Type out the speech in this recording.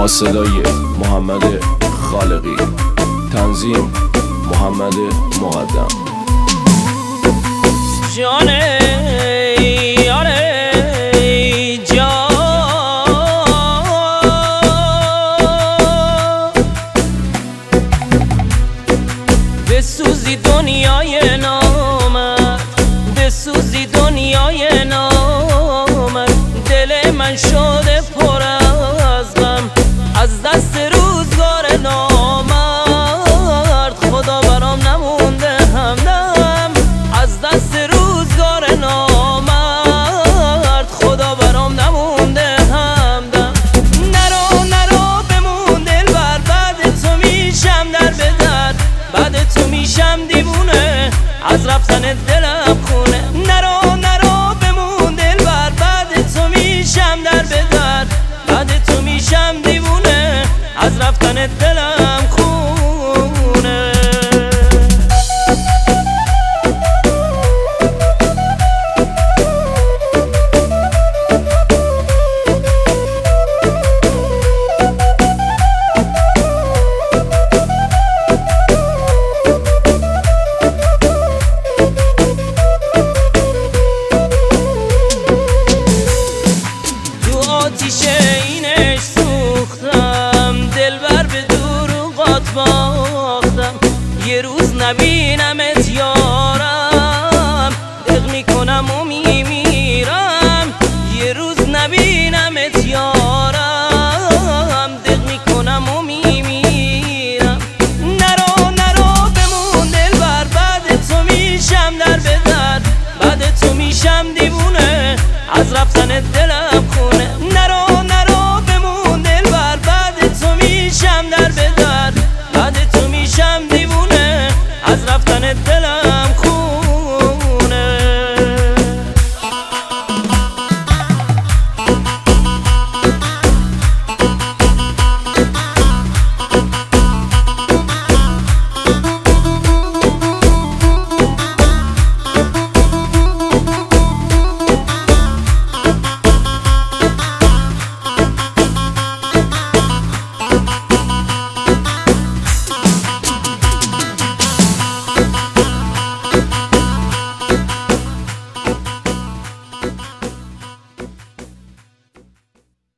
صدای محمد خالقی، تنظیم محمد مقدم. جانه یاره جان بسوزی دنیای نامت، بسوزی دنیای نامت. دل من شده پر از غم از دست روزگار نامرد. خدا برام نمونده همدم از دست روزگار نامرد. خدا برام نمونده همدم. نرو نرو بمون دلبر، بعد تو میشم در به در، بعد تو میشم دیوونه از رفتن دلم خونه. نرو نرو بمون دلبر، بعد تو میشم در به در، بعد تو میشم دیوونه از رفتن دلم خونه. آتیش اینش سوختم، دلبر به دروغات باختم. یه روز نبینمت یار